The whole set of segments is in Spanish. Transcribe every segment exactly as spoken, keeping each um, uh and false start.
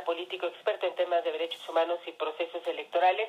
político, experto en temas de derechos humanos y procesos electorales,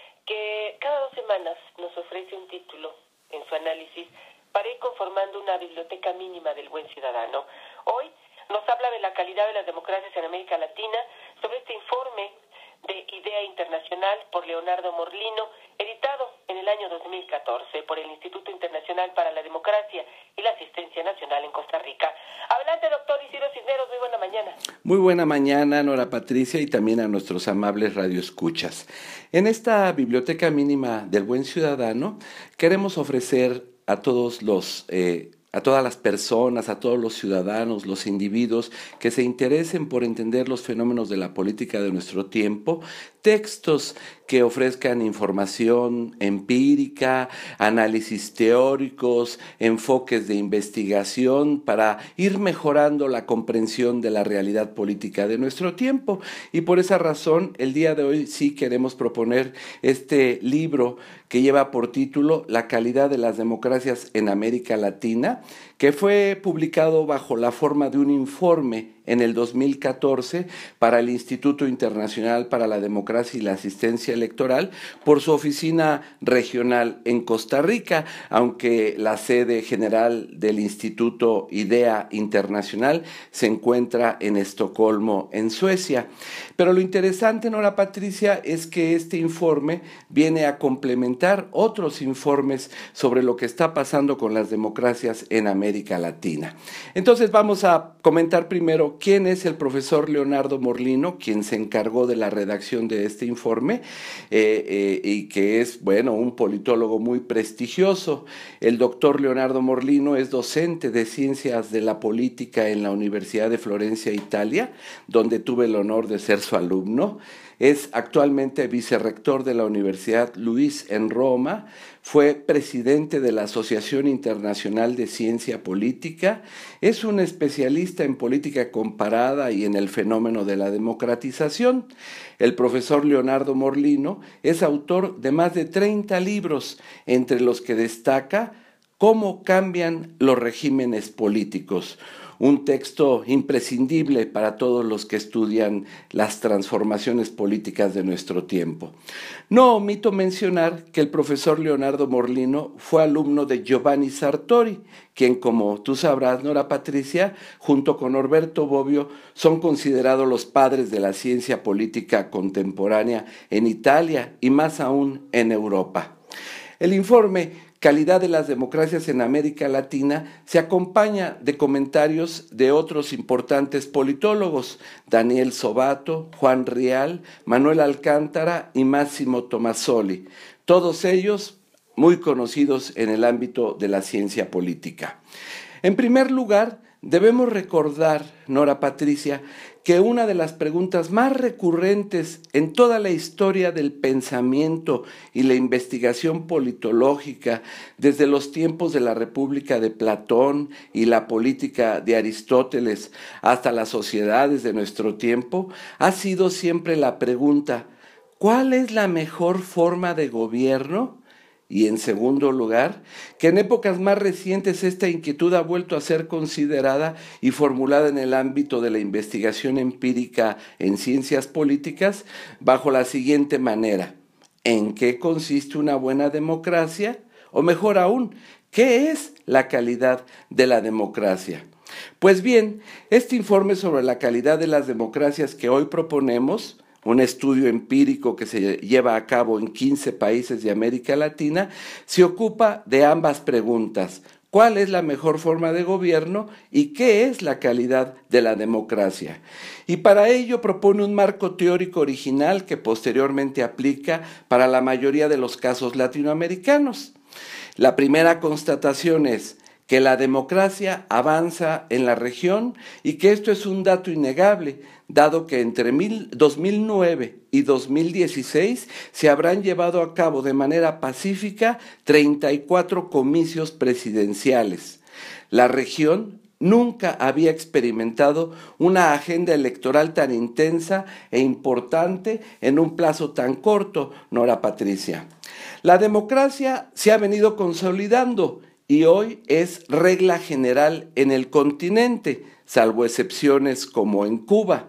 que cada dos semanas nos ofrece un título en su análisis para ir conformando una biblioteca mínima del buen ciudadano. Hoy nos habla de la calidad de las democracias en América Latina, sobre este informe de Idea Internacional por Leonardo Morlino, editado en el año dos mil catorce por el Instituto Internacional para la Democracia y la Asistencia Nacional en Costa Rica. Adelante, doctor Isidro Cisneros, muy buena mañana. Muy buena mañana, Nora Patricia, y también a nuestros amables radioescuchas. En esta Biblioteca Mínima del Buen Ciudadano queremos ofrecer a todos los eh, a todas las personas, a todos los ciudadanos, los individuos que se interesen por entender los fenómenos de la política de nuestro tiempo, textos que ofrezcan información empírica, análisis teóricos, enfoques de investigación para ir mejorando la comprensión de la realidad política de nuestro tiempo. Y por esa razón, el día de hoy sí queremos proponer este libro que lleva por título La calidad de las democracias en América Latina, que fue publicado bajo la forma de un informe en el dos mil catorce para el Instituto Internacional para la Democracia y la Asistencia Electoral por su oficina regional en Costa Rica, aunque la sede general del Instituto Idea Internacional se encuentra en Estocolmo, en Suecia. Pero lo interesante, Nora Patricia, es que este informe viene a complementar otros informes sobre lo que está pasando con las democracias en América Latina. Entonces vamos a comentar primero quién es el profesor Leonardo Morlino, quien se encargó de la redacción de este informe eh, eh, y que es, bueno, un politólogo muy prestigioso. El doctor Leonardo Morlino es docente de Ciencias de la Política en la Universidad de Florencia, Italia, donde tuve el honor de ser su alumno. Es actualmente vicerrector de la Universidad Luis en Roma, fue presidente de la Asociación Internacional de Ciencia Política, es un especialista en política comparada y en el fenómeno de la democratización. El profesor Leonardo Morlino es autor de más de treinta libros, entre los que destaca Cómo cambian los regímenes políticos, un texto imprescindible para todos los que estudian las transformaciones políticas de nuestro tiempo. No omito mencionar que el profesor Leonardo Morlino fue alumno de Giovanni Sartori, quien, como tú sabrás, Nora Patricia, junto con Norberto Bobbio, son considerados los padres de la ciencia política contemporánea en Italia y más aún en Europa. El informe Calidad de las democracias en América Latina se acompaña de comentarios de otros importantes politólogos, Daniel Sobato, Juan Rial, Manuel Alcántara y Massimo Tomassoli, todos ellos muy conocidos en el ámbito de la ciencia política. En primer lugar, debemos recordar, Nora Patricia, que una de las preguntas más recurrentes en toda la historia del pensamiento y la investigación politológica, desde los tiempos de la República de Platón y la política de Aristóteles hasta las sociedades de nuestro tiempo, ha sido siempre la pregunta: ¿cuál es la mejor forma de gobierno? Y en segundo lugar, que en épocas más recientes esta inquietud ha vuelto a ser considerada y formulada en el ámbito de la investigación empírica en ciencias políticas bajo la siguiente manera: ¿en qué consiste una buena democracia? O mejor aún, ¿qué es la calidad de la democracia? Pues bien, este informe sobre la calidad de las democracias que hoy proponemos, un estudio empírico que se lleva a cabo en quince países de América Latina, se ocupa de ambas preguntas: ¿cuál es la mejor forma de gobierno y qué es la calidad de la democracia? Y para ello propone un marco teórico original que posteriormente aplica para la mayoría de los casos latinoamericanos. La primera constatación es que la democracia avanza en la región y que esto es un dato innegable, dado que entre dos mil nueve y dos mil dieciséis se habrán llevado a cabo de manera pacífica treinta y cuatro comicios presidenciales. La región nunca había experimentado una agenda electoral tan intensa e importante en un plazo tan corto, Nora Patricia. La democracia se ha venido consolidando y hoy es regla general en el continente, salvo excepciones como en Cuba.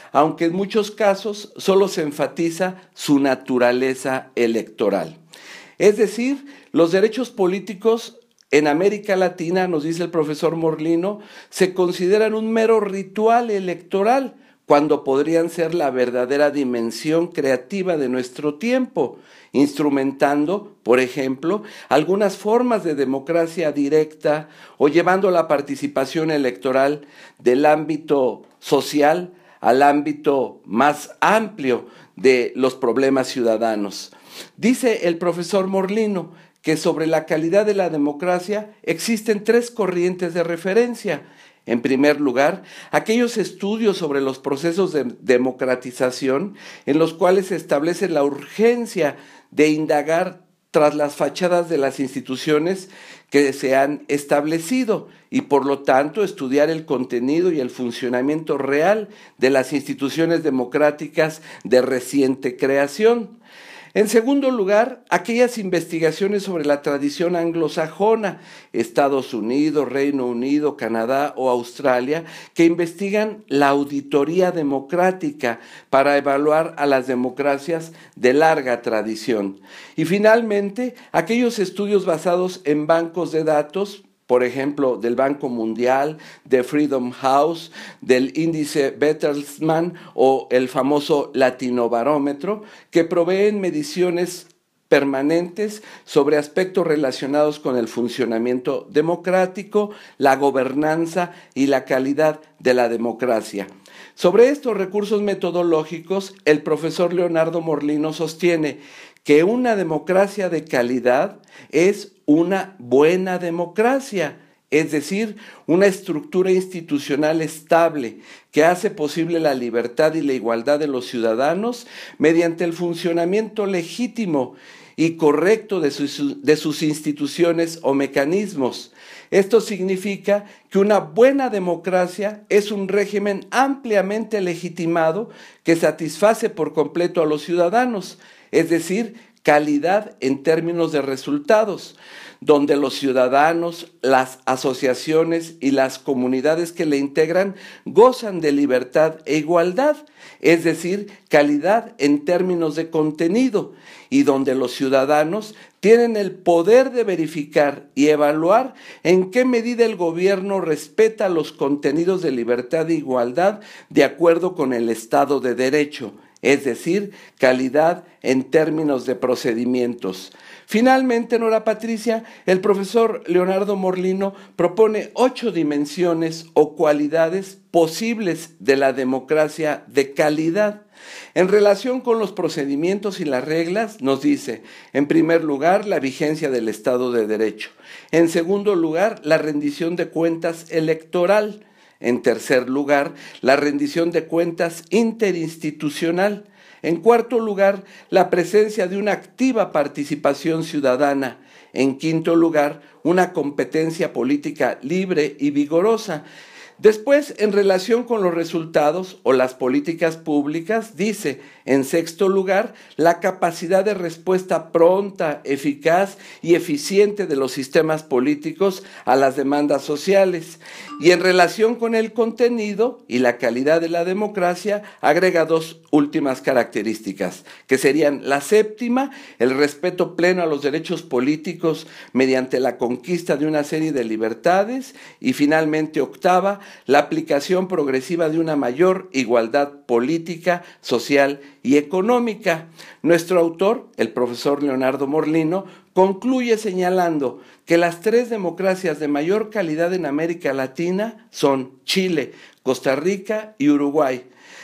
aunque en muchos casos solo se enfatiza su naturaleza electoral. Es decir, los derechos políticos en América Latina, nos dice el profesor Morlino, se consideran un mero ritual electoral, cuando podrían ser la verdadera dimensión creativa de nuestro tiempo, instrumentando, por ejemplo, algunas formas de democracia directa o llevando la participación electoral del ámbito social al ámbito más amplio de los problemas ciudadanos. Dice el profesor Morlino que sobre la calidad de la democracia existen tres corrientes de referencia. En primer lugar, aquellos estudios sobre los procesos de democratización en los cuales se establece la urgencia de indagar tras las fachadas de las instituciones que se han establecido y por lo tanto estudiar el contenido y el funcionamiento real de las instituciones democráticas de reciente creación. En segundo lugar, aquellas investigaciones sobre la tradición anglosajona, Estados Unidos, Reino Unido, Canadá o Australia, que investigan la auditoría democrática para evaluar a las democracias de larga tradición. Y finalmente, aquellos estudios basados en bancos de datos, por ejemplo, del Banco Mundial, de Freedom House, del índice Bertelsmann o el famoso Latinobarómetro, que proveen mediciones permanentes sobre aspectos relacionados con el funcionamiento democrático, la gobernanza y la calidad de la democracia. Sobre estos recursos metodológicos, el profesor Leonardo Morlino sostiene que una democracia de calidad es una buena democracia, es decir, una estructura institucional estable que hace posible la libertad y la igualdad de los ciudadanos mediante el funcionamiento legítimo y correcto de sus, de sus instituciones o mecanismos. Esto significa que una buena democracia es un régimen ampliamente legitimado que satisface por completo a los ciudadanos, es decir, calidad en términos de resultados, donde los ciudadanos, las asociaciones y las comunidades que le integran gozan de libertad e igualdad, es decir, calidad en términos de contenido, y donde los ciudadanos tienen el poder de verificar y evaluar en qué medida el gobierno respeta los contenidos de libertad e igualdad de acuerdo con el Estado de Derecho, es decir, calidad en términos de procedimientos. Finalmente, Nora Patricia, el profesor Leonardo Morlino propone ocho dimensiones o cualidades posibles de la democracia de calidad. En relación con los procedimientos y las reglas, nos dice, en primer lugar, la vigencia del Estado de Derecho. En segundo lugar, la rendición de cuentas electoral. En tercer lugar, la rendición de cuentas interinstitucional. En cuarto lugar, la presencia de una activa participación ciudadana. En quinto lugar, una competencia política libre y vigorosa. Después, en relación con los resultados o las políticas públicas, dice, en sexto lugar, la capacidad de respuesta pronta, eficaz y eficiente de los sistemas políticos a las demandas sociales. Y en relación con el contenido y la calidad de la democracia, agrega dos últimas características, que serían la séptima, el respeto pleno a los derechos políticos mediante la conquista de una serie de libertades, y finalmente octava, la aplicación progresiva de una mayor igualdad política, social y económica. Nuestro autor, el profesor Leonardo Morlino, concluye señalando que las tres democracias de mayor calidad en América Latina son Chile, Costa Rica y Uruguay.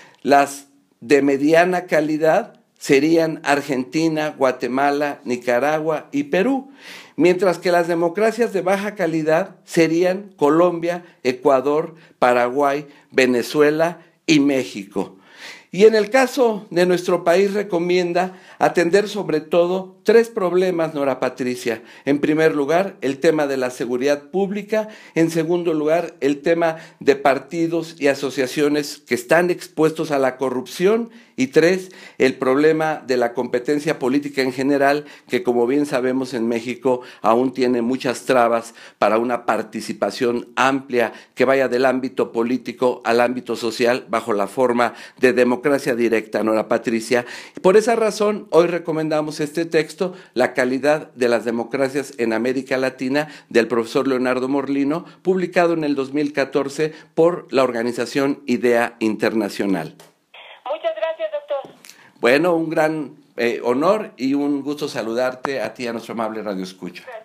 Las de mediana calidad serían Argentina, Guatemala, Nicaragua y Perú, mientras que las democracias de baja calidad serían Colombia, Ecuador, Paraguay, Venezuela y México. Y en el caso de nuestro país recomienda atender sobre todo tres problemas, Nora Patricia. En primer lugar, el tema de la seguridad pública. En segundo lugar, el tema de partidos y asociaciones que están expuestos a la corrupción. Y tres, el problema de la competencia política en general, que como bien sabemos en México aún tiene muchas trabas para una participación amplia que vaya del ámbito político al ámbito social bajo la forma de democracia directa, Nora Patricia. Por esa razón, hoy recomendamos este texto, La calidad de las democracias en América Latina, del profesor Leonardo Morlino, publicado en el dos mil catorce por la organización IDEA Internacional. Muchas gracias, doctor. Bueno, un gran eh, honor y un gusto saludarte a ti, a nuestro amable Radio Escucha. Gracias.